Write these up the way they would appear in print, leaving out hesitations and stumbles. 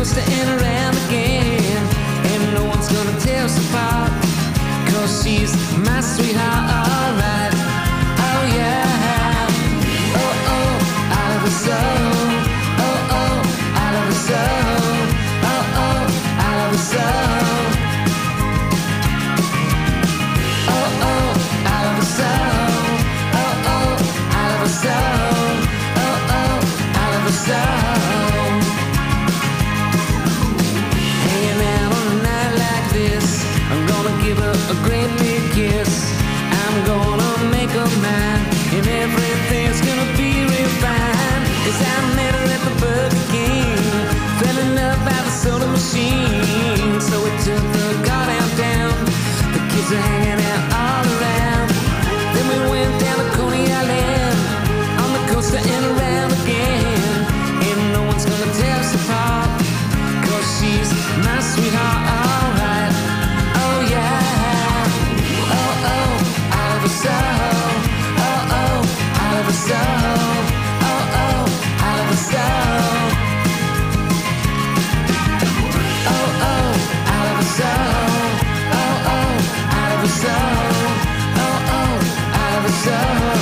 coaster and around again. And no one's gonna tear us apart, 'cause she's my sweetheart, alright. Oh yeah. Oh oh, I love her so. Oh oh, I love her so. Oh oh, I love her so. Oh oh, I love her so. Oh oh, I love her so. Oh oh, I love her so. Hanging out on a night like this, I'm gonna give her a great big kiss. I'm gonna make her mine, and everything's gonna be real fine. 'Cause I met her at the Burger King, fell in love by the soda machine. So we took the car downtown, the kids are hanging out all around. Then we went down to Coney Island, on the coaster and around again. And no one's gonna tear us apart, 'cause she's my sweetheart, alright. Oh yeah. Oh oh, I love her so. Oh oh, I love her so. Oh oh, I love her so. Oh oh, I love her so. Oh oh, I love her so. Oh oh, I love her so.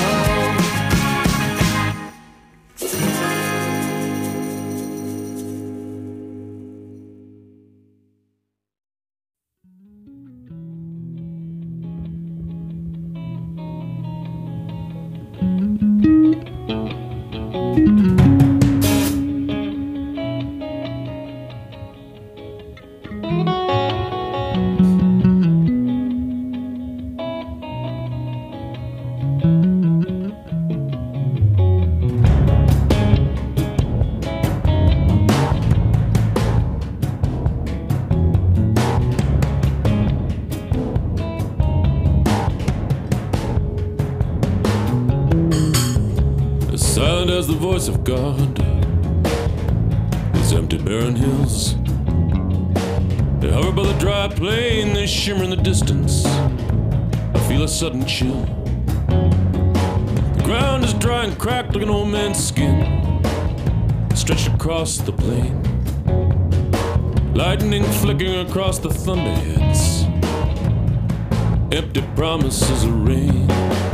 Silent as the voice of God, these empty barren hills, they hover by the dry plain, they shimmer in the distance. I feel a sudden chill. The ground is dry and cracked like an old man's skin, stretched across the plain. Lightning flickering across the thunderheads, empty promises of rain.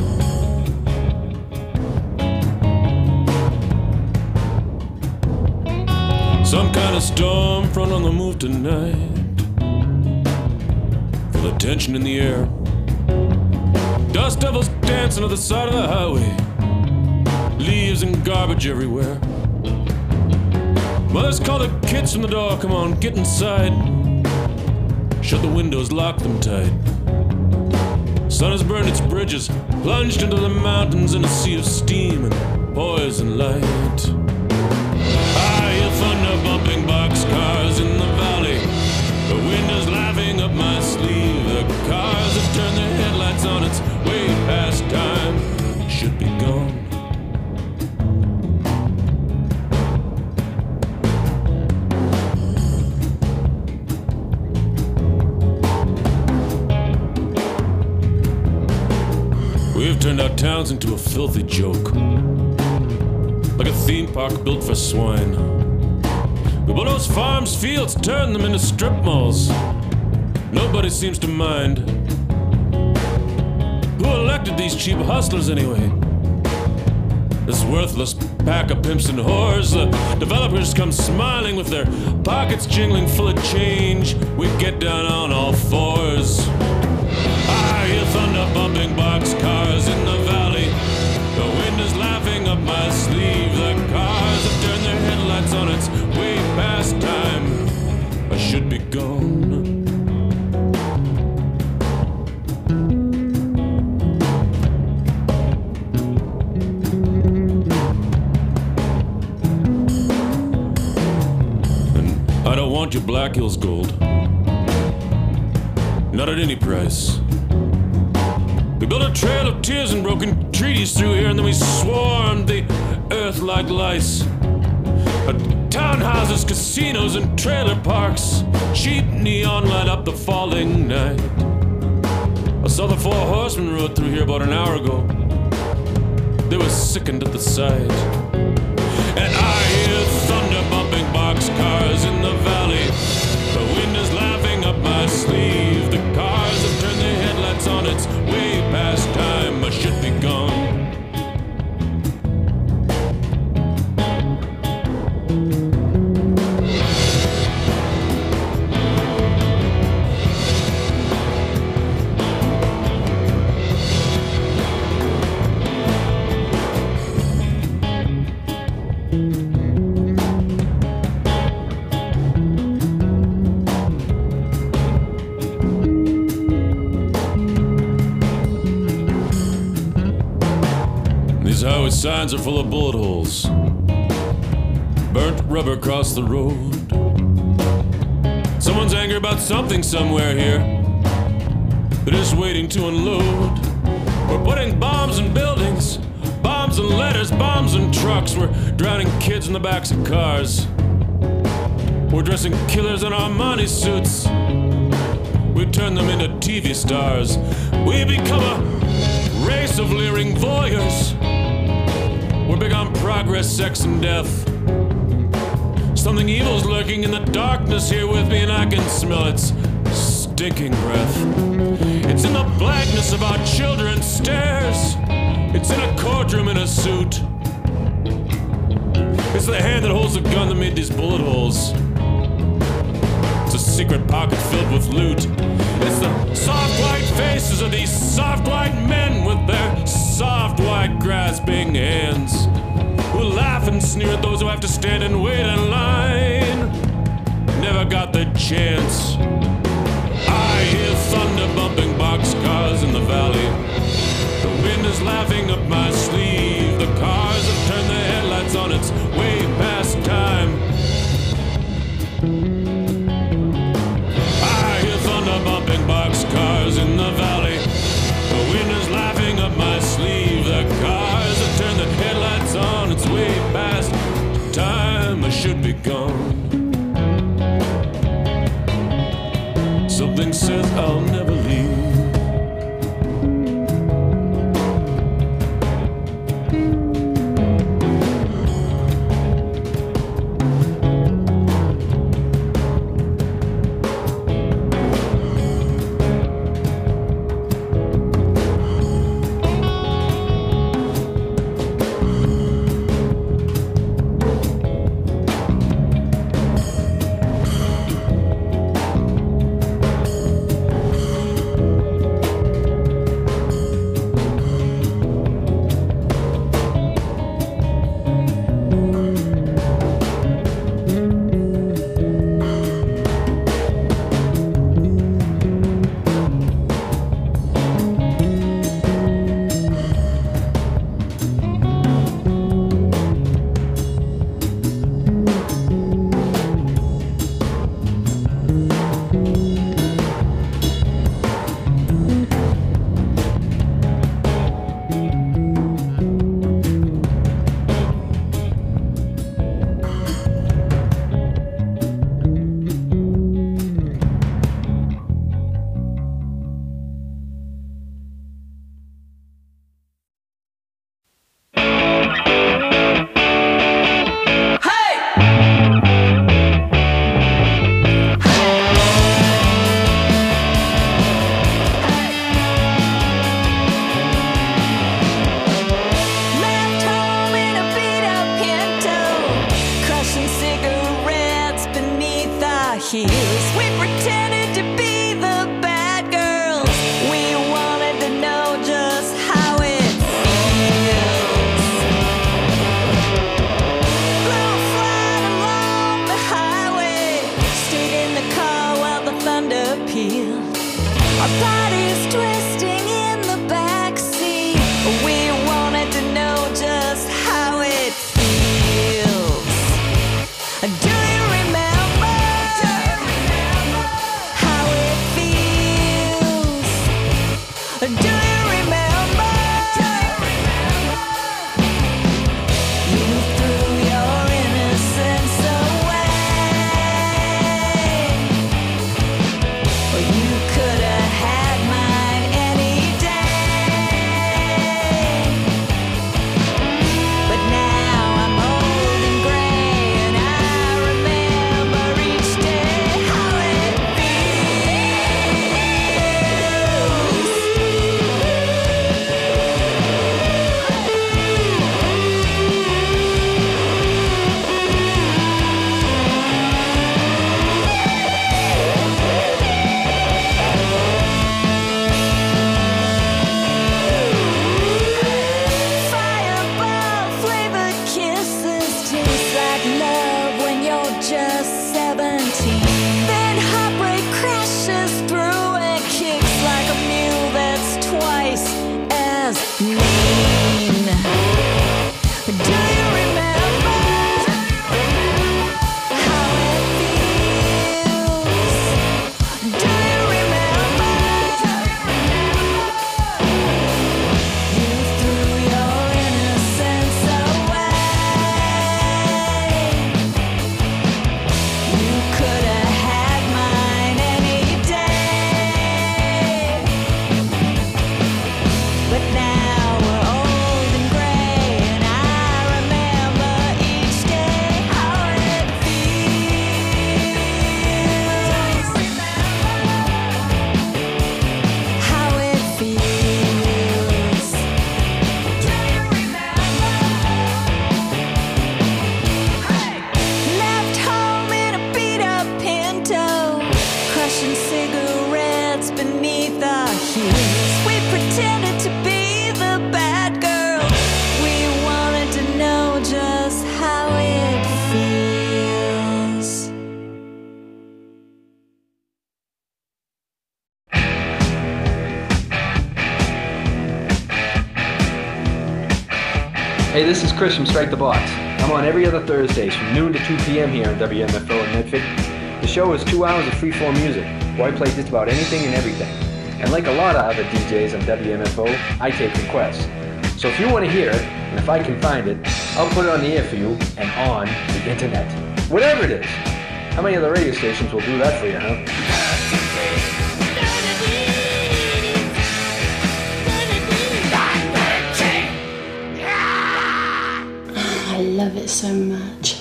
Some kind of storm front on the move tonight. Feel the tension in the air. Dust devils dancing at the side of the highway. Leaves and garbage everywhere. Mothers call the kids from the door, come on, get inside. Shut the windows, lock them tight. Sun has burned its bridges, plunged into the mountains in a sea of steam and poison light. Thunder bumping boxcars in the valley. The wind is laughing up my sleeve. The cars have turned their headlights on. It's way past time. Should be gone. We've turned our towns into a filthy joke, like a theme park built for swine. We bulldoze farms, fields, turn them into strip malls. Nobody seems to mind. Who elected these cheap hustlers anyway? This worthless pack of pimps and whores. The developers come smiling with their pockets jingling full of change. We get down on all fours. I hear thunder bumping boxcars in the valley. The wind is laughing up my sleeve. The cars have turned their headlights on. It's way past time. I should be gone. And I don't want your Black Hills gold. Not at any price. We built a trail of tears and broken treaties through here, and then we swarmed the earth like lice. Townhouses, casinos, and trailer parks. Cheap neon light up the falling night. I saw the Four Horsemen rode through here about an hour ago. They were sickened at the sight. And I hear thunder bumping boxcars in the valley. signs are full of bullet holes. Burnt rubber across the road. Someone's angry about something somewhere here. They're just waiting to unload. We're putting bombs in buildings, bombs in letters, bombs in trucks. We're drowning kids in the backs of cars. We're dressing killers in Armani suits. We turn them into TV stars. We become a race of leering voyeurs. We're big on progress, sex, and death. Something evil's lurking in the darkness here with me, and I can smell its stinking breath. It's in the blackness of our children's stares. It's in a courtroom in a suit. It's the hand that holds the gun that made these bullet holes. It's a secret pocket filled with loot. It's the soft white faces of these soft white men with their soft white grasping hands, who laugh and sneer at those who have to stand and wait in line. Never got the chance. I hear thunder bumping boxcars in the valley. The wind is laughing up my sleeve. The cars have turned their headlights on. It's way past time. I hear thunder bumping boxcars in the valley. The wind is laughing up my sleeve. The cars have turned their headlights on. It's way past time. I should be gone. Something says I'll never leave. You could have had mine any day. this is Chris from Strike the Box. I'm on every other Thursdays from noon to 2 p.m. here on WMFO in Medford. The show is 2 hours of free-form music, where I play just about anything and everything. And like a lot of other DJs on WMFO, I take requests. So if you want to hear it, and if I can find it, I'll put it on the air for you and on the internet. Whatever it is. How many other radio stations will do that for you, huh? I love it so much.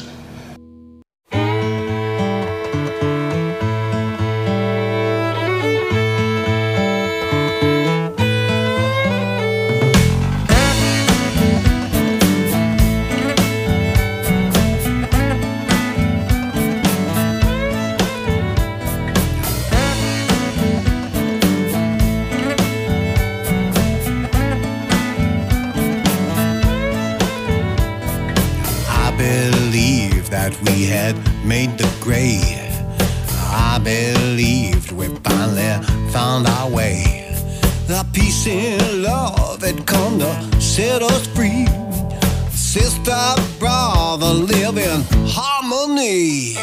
We had made the grade. I believed we finally found our way. The peace and love had come to set us free. Sister, brother, live in harmony.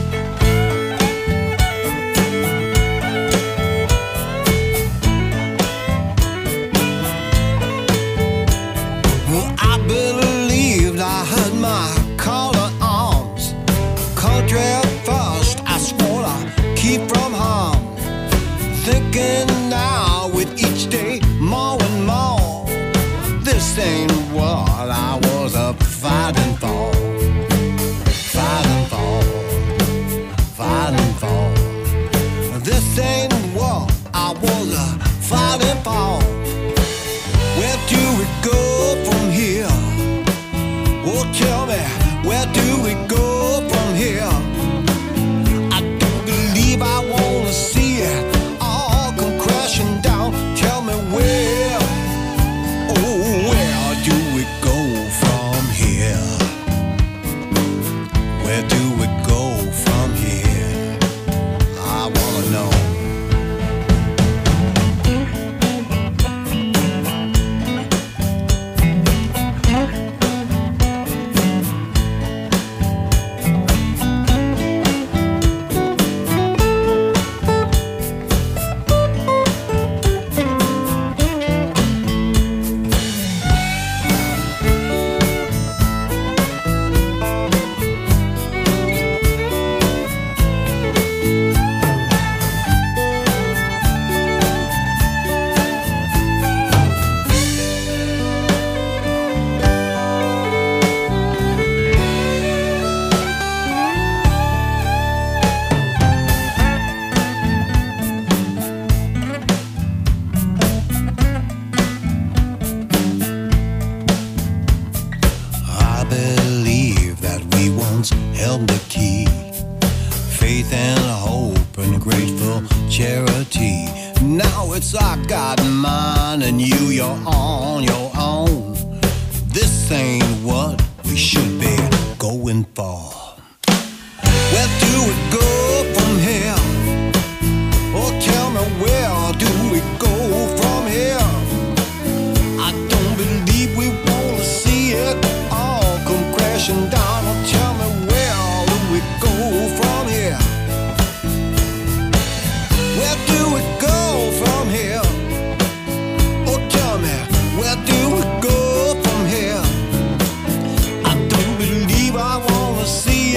I believed I heard my call to arms. Country first, I swore to keep from harm. Thinking now with each day more and more, this ain't what I was up fighting for. Fighting for, fighting for. This ain't what I was fighting for. Where do we go from here? Oh, tell me, where do we go from here? I don't believe I wanna see it all come crashing down. Tell me where, oh, where do we go from here? Where do we go from here? I wanna know. Held the key, faith and hope and grateful charity. Now it's I got mine and you're on your own. This ain't what we should be going for. Where do we go from here? Oh, tell me, where do we go from here? I don't believe we wanna see it all come crashing down. Oh, tell me, we go from here? Where do we go from here? Oh, tell me, where do we go from here? I don't believe I wanna see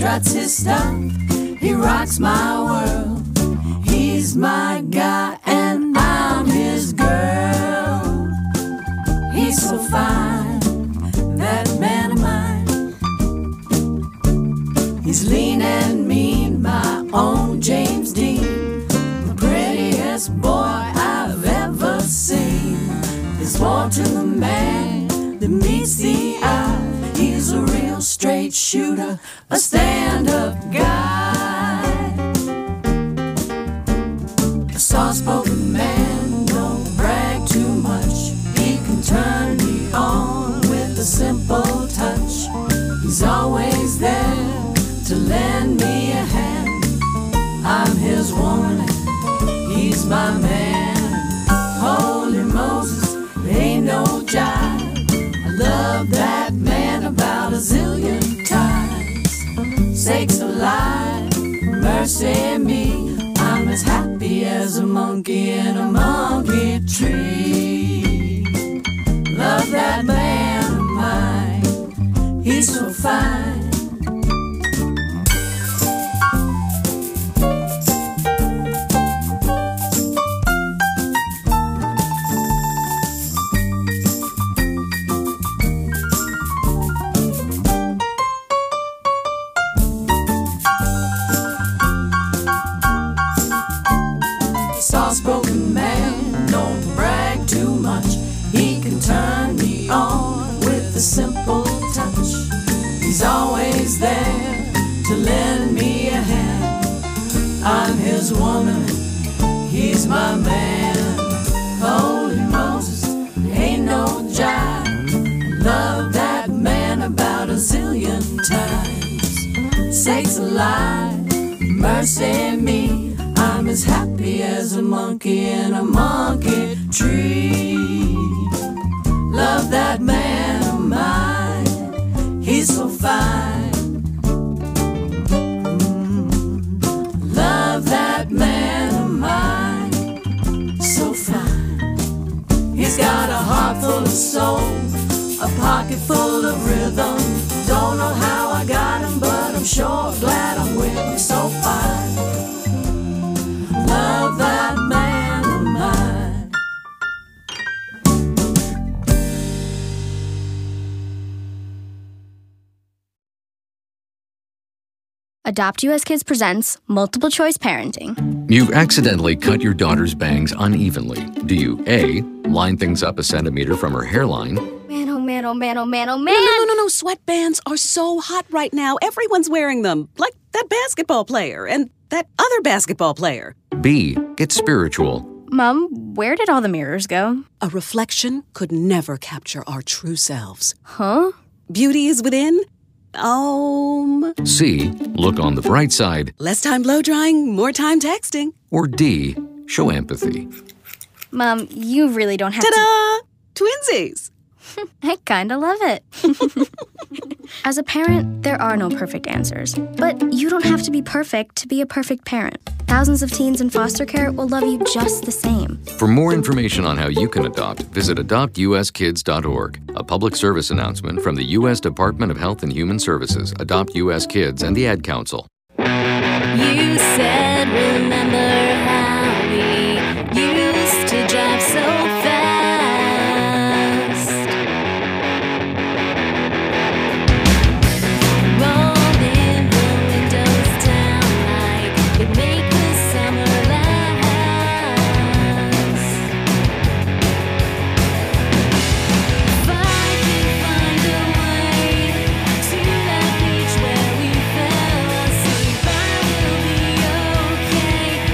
struts his stuff, he rocks my world. He's my guy and I'm his girl. He's so fine, that man of mine. He's lean and mean, my own James Dean, the prettiest boy I've ever seen. There's more to the man that meets the eye. He's a real straight shooter, a stand-up guy. A soft-spoken man, don't brag too much. He can turn me on with a simple touch. He's always there to lend me a hand. I'm his woman, he's my man. Holy Moses, there ain't no jive. I love that man about a zillion times. Sakes alive, mercy me, I'm as happy as a monkey in a monkey tree. Love that man of mine, he's so fine. Soft-spoken man, don't brag too much. He can turn me on with a simple touch. He's always there to lend me a hand. I'm his woman, he's my man. Holy Moses, there ain't no jive. I love that man about a zillion times. Sakes alive, mercy me, I'm as happy as a monkey in a monkey tree. Love that man of mine, he's so fine. Love that man of mine, so fine. He's got a heart full of soul, a pocket full of rhythm. Don't know how I got him, but I'm sure glad I'm with him, so fine. Love that man of mine. Adopt US Kids presents Multiple Choice Parenting. You've accidentally cut your daughter's bangs unevenly. Do you A, line things up a centimeter from her hairline? Man, oh man, oh man, oh man, oh man! No. Sweatbands are so hot right now. Everyone's wearing them. Like that basketball player and that other basketball player. B, get spiritual. Mom, where did all the mirrors go? A reflection could never capture our true selves. Huh? Beauty is within. C, look on the bright side. Less time blow drying, more time texting. Or D, show empathy. Mom, you really don't have Ta-da! Twinsies! I kinda love it. As a parent, there are no perfect answers. But you don't have to be perfect to be a perfect parent. Thousands of teens in foster care will love you just the same. For more information on how you can adopt, visit adoptuskids.org. A public service announcement from the U.S. Department of Health and Human Services, Adopt U.S. Kids, and the Ad Council. You said, remember how we used to drive so fast. Rolling the windows down like it make the summer last. If I can find a way to that beach where we fell asleep, I will be okay.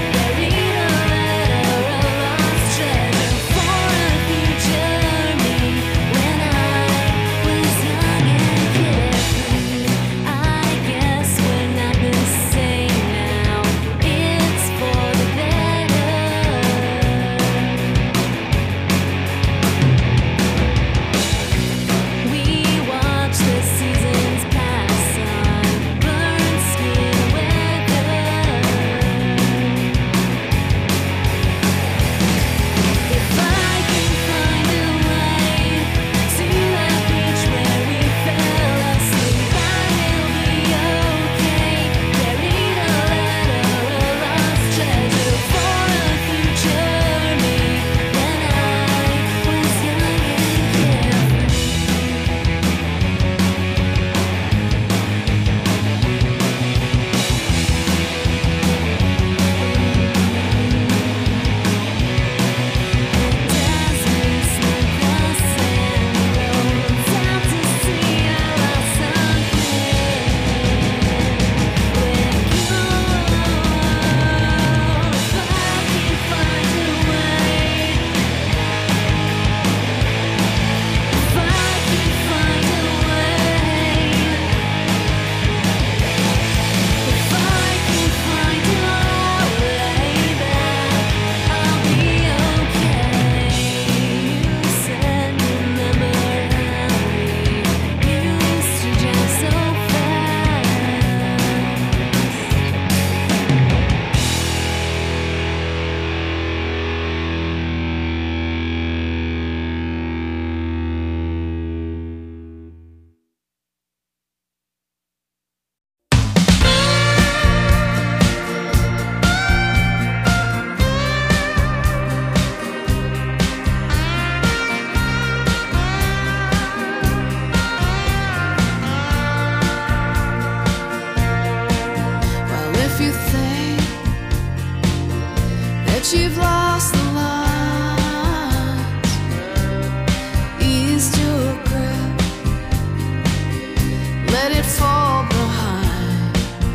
let it fall behind.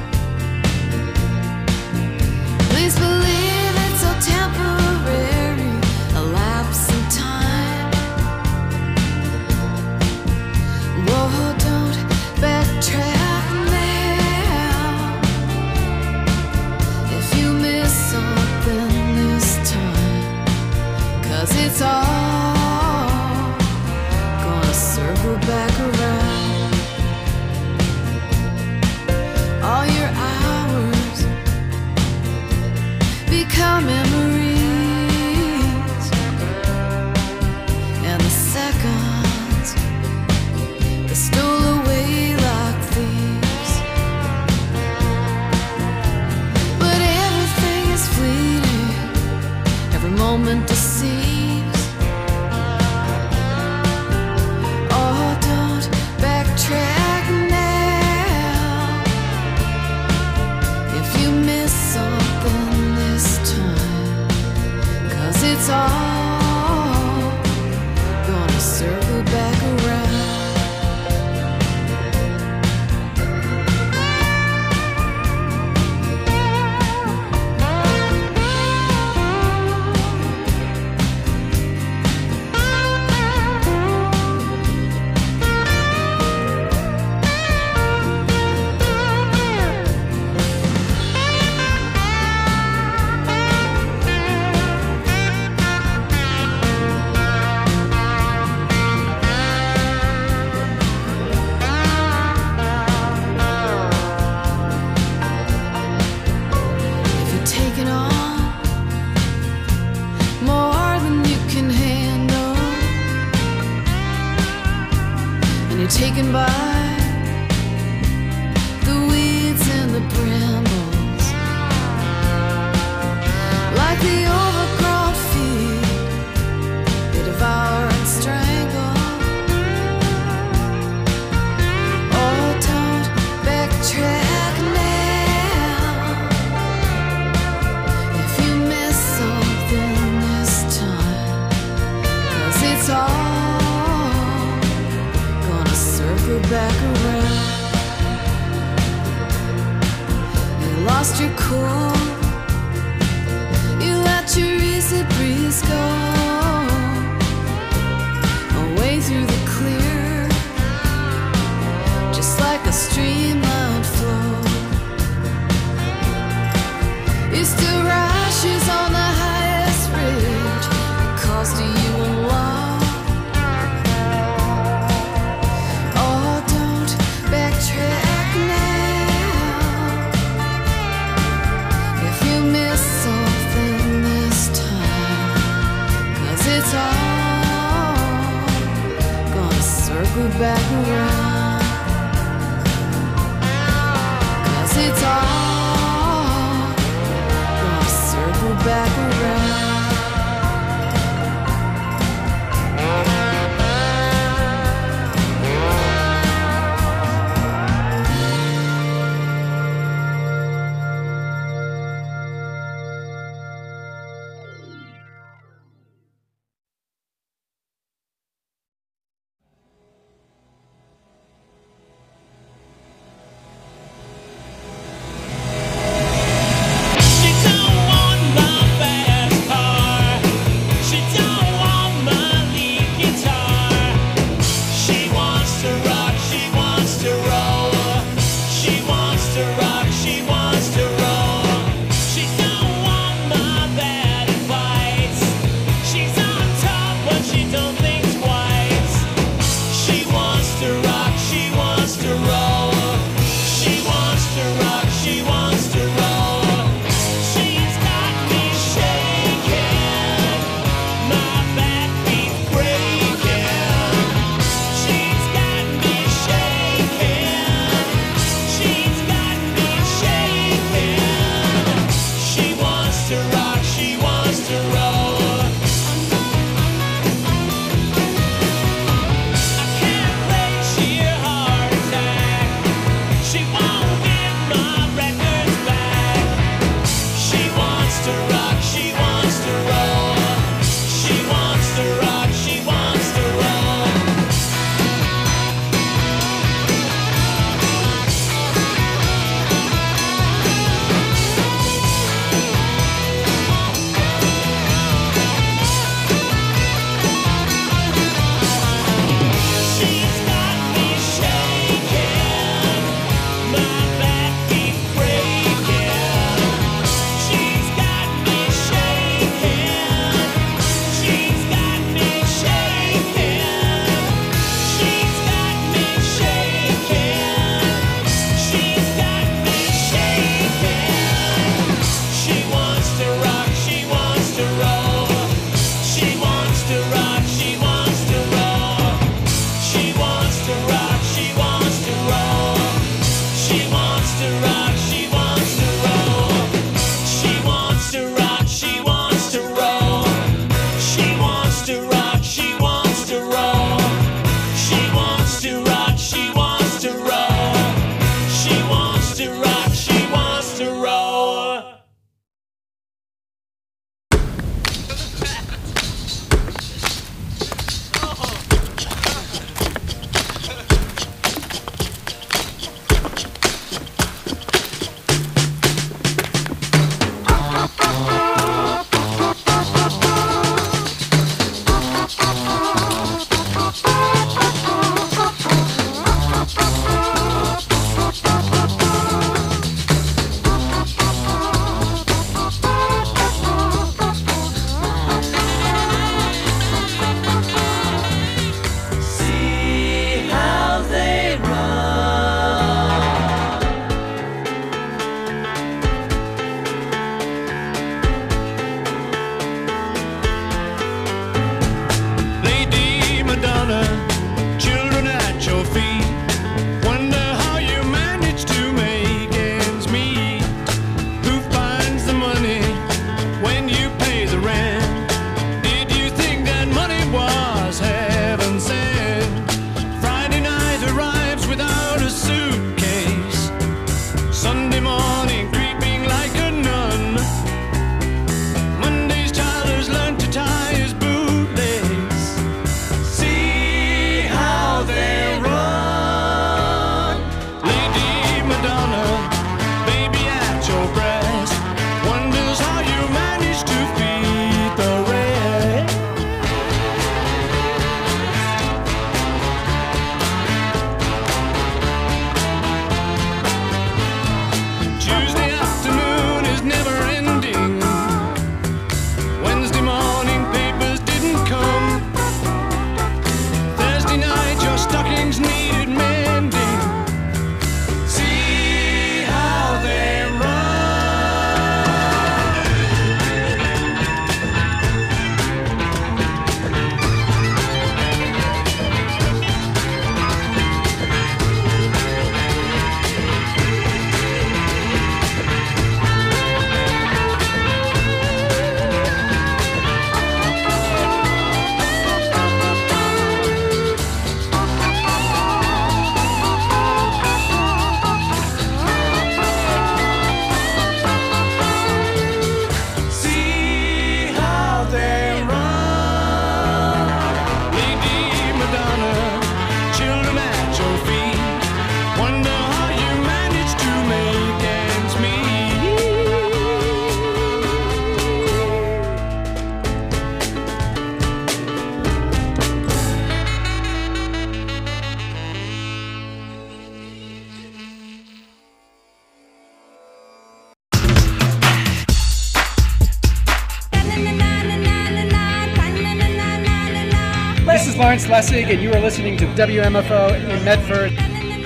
Please believe it's so temporary, a lapse in time. Whoa, don't backtrack now. If you miss something this time, 'cause it's all gonna circle back around. All your hours become memories, and the seconds they stole away like thieves. But everything is fleeting, every moment deceives. Oh, don't backtrack now. If you miss something this time, 'cause it's all gonna circle back around. If you're taking on more than you can handle, and you're taken by the weeds and the brambles, like the overgrown feet, they devour and strangle. Oh, don't backtrack now. If you miss something this time, 'cause it's all gonna circle back around. You lost your cool, you let your easy breeze go away through the clear, just like a streamlined flow. You still rashes on the highest ridge, it cost you a lot. Oh, don't Lawrence Lessig, and you are listening to WMFO in Medford.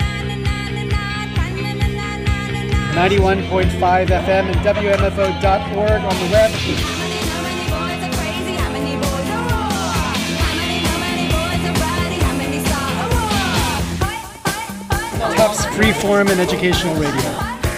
91.5 FM and WMFO.org on the web. Tufts Freeform and Educational Radio.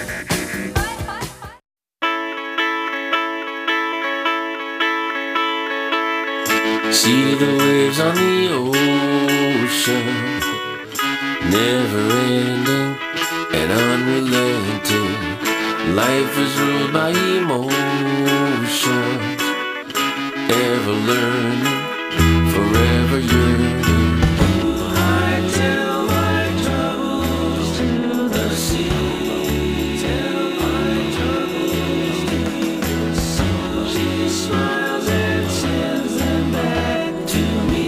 See the waves on the ocean, never ending and unrelenting. Life is ruled by emotions, ever learning, forever yearning. I tell my troubles to the sea, tell my troubles to the sea. She smiles and sends them back to me.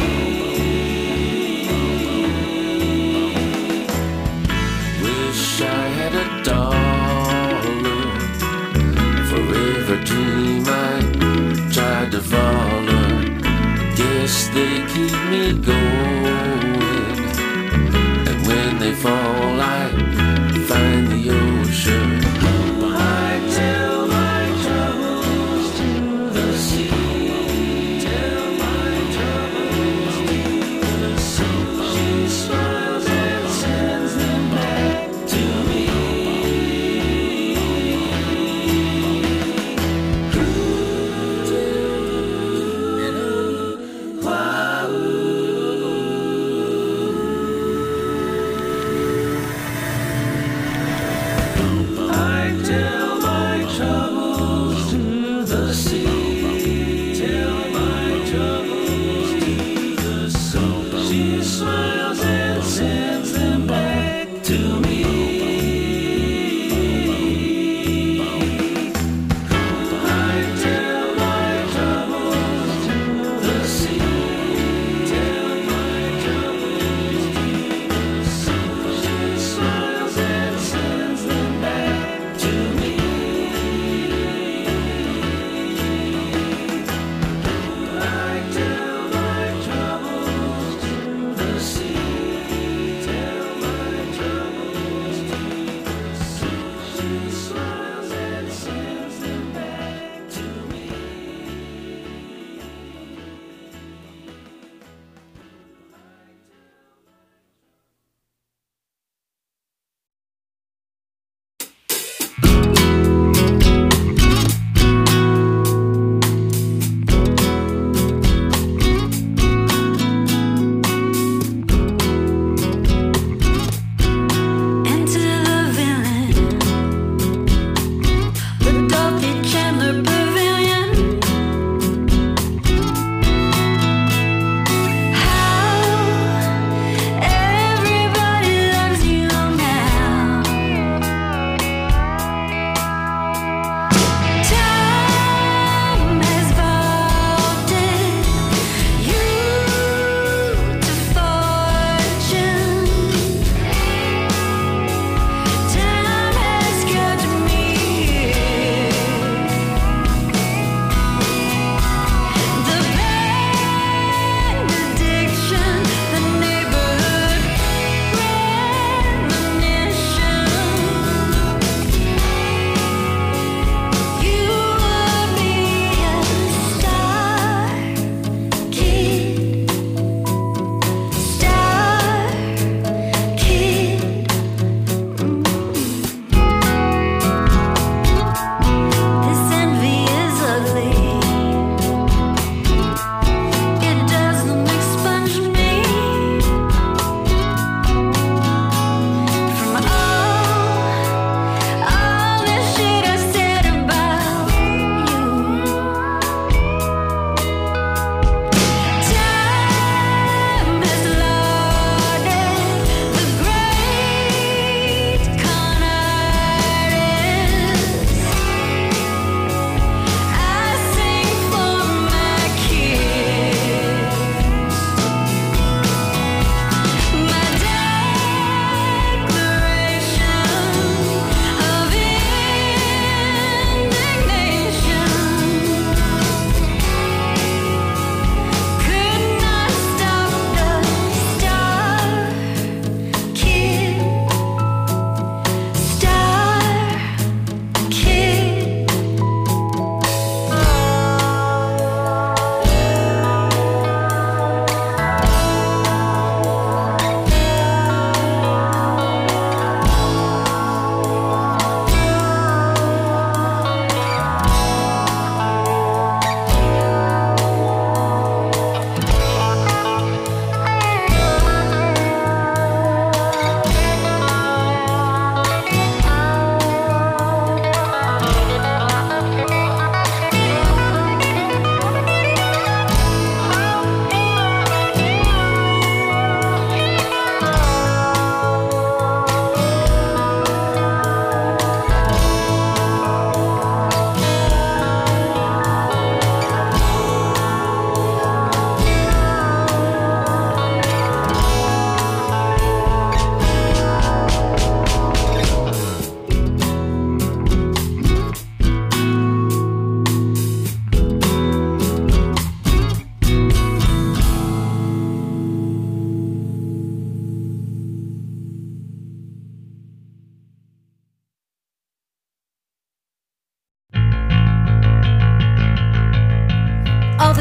Wish I had a dollar for every dream I tried to follow. Guess they keep me going, and when they fall I find the ocean. I tell my troubles to the sea, tell my troubles to the sea. She smiles and sends them back to me. Wow.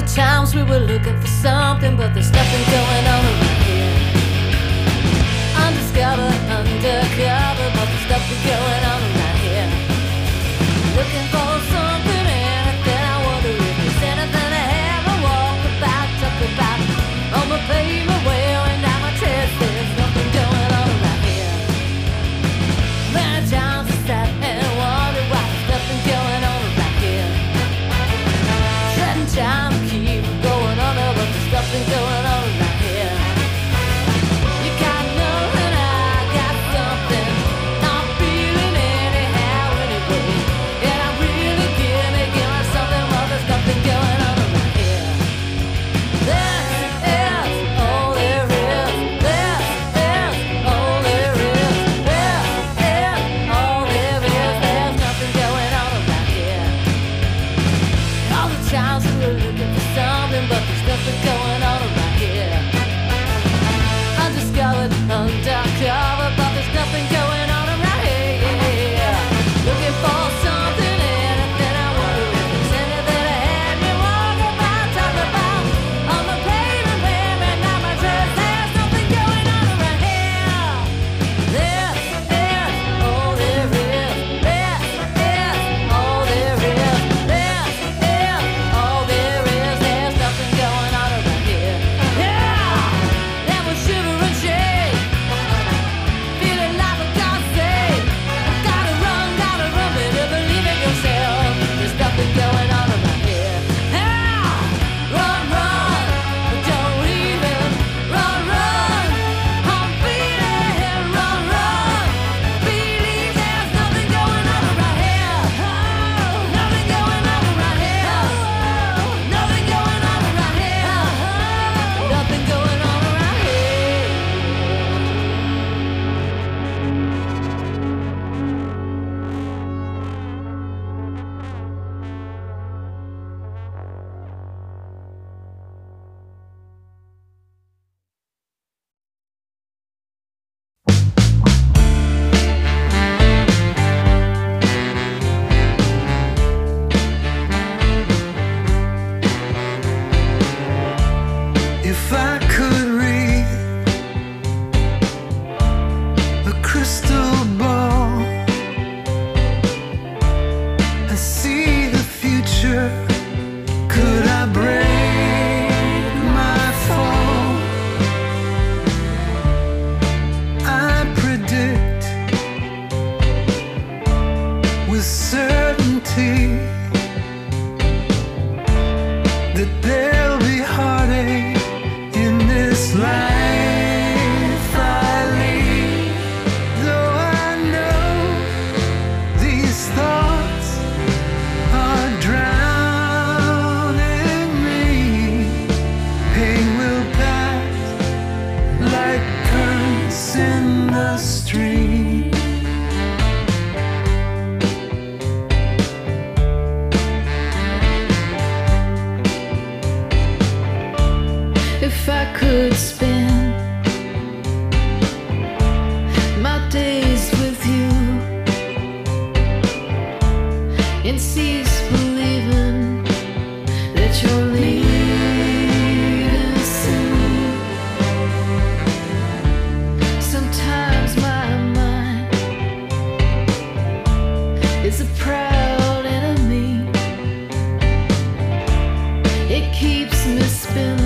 times we were looking for something, but there's nothing going on around here. Undiscovered, undercover, but there's nothing going on around here. Looking for something, anything. I wonder if there's anything I ever walk about, talk about. On my pavement, wearing down my chest, there's nothing going on around here. Many times I sat and wondered why there's nothing going on around here. Treading time to keep going under, but there's nothing going on around here. You got nothing, I got something. Not feeling anyhow anyway. And I really give me something, well there's nothing going on around here. This is all there is. This is all there is. This is all there is. There's nothing going on around here. All the times we were looking for something, but there's nothing going on around here. Undiscovered, undercover, but there's nothing going on around here. Looking for something, anything. I wonder if there's anything I had me walk about, talk about. On the pavement, wearing out my dress, there's nothing going on around here. This is all there is. This is all there is. This is all there is. There's nothing going on around here. Yeah, then we shiver and shake, feeling like a God save. Gotta run, better believe in yourself. There's nothing going on around here. Yeah, run, but don't even run. I'm feeling, run, believe there's nothing going on around here. Nothing going on around here. Nothing going on around here. Nothing going on around here. If I could read a crystal ball and see the future, could I break my fall? I predict with certainty that there'll be heartache in this life I lead. Though I know these thoughts are drowning me, pain will pass like currents in the stream. If I could spend my days with you and cease believing that you're leaving soon. Sometimes my mind is a proud enemy. It keeps me spinning.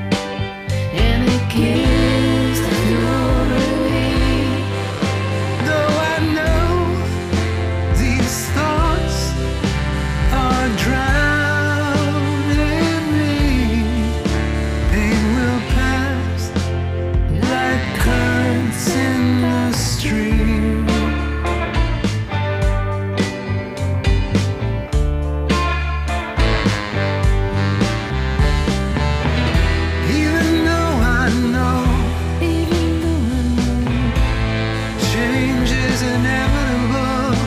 Gives no relief. Though I know these thoughts are drowning me, pain will pass like currents in the stream. Even though I know change is inevitable,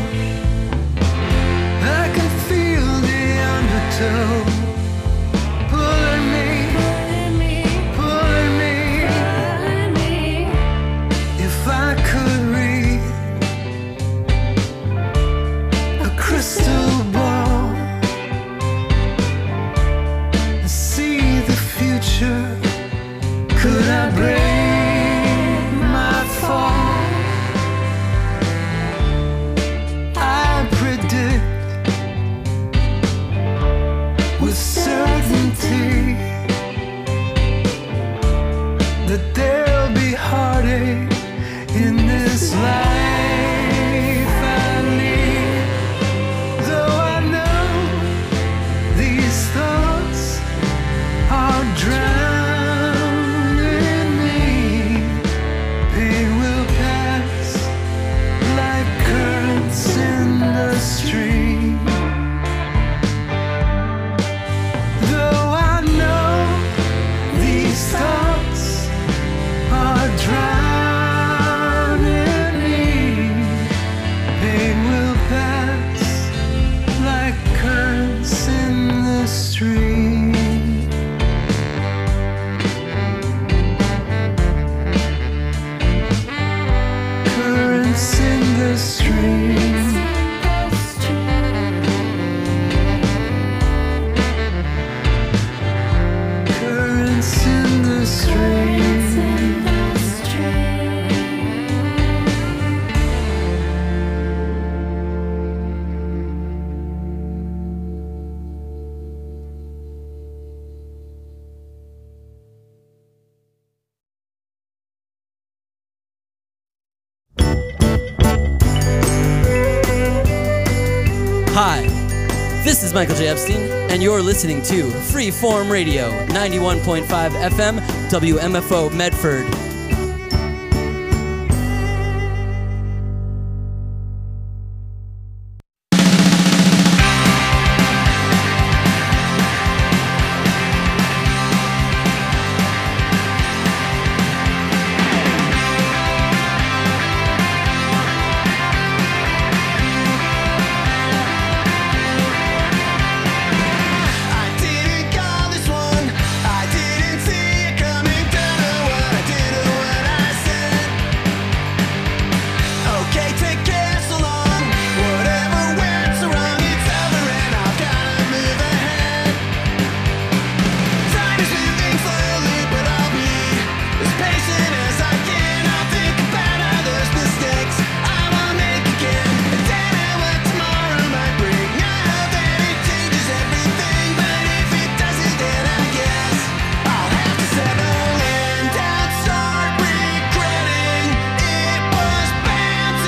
I can feel the undertow pulling me. If I could read a crystal ball and see life I need. Though I know these thoughts are drowning me, pain will pass like currents in the stream. Though I know these thoughts are drowning me, pain will pass like currents in the stream. Currents in the stream. Currents in the stream. Hi, this is Michael J. Epstein, and you're listening to Freeform Radio, 91.5 FM, WMFO Medford.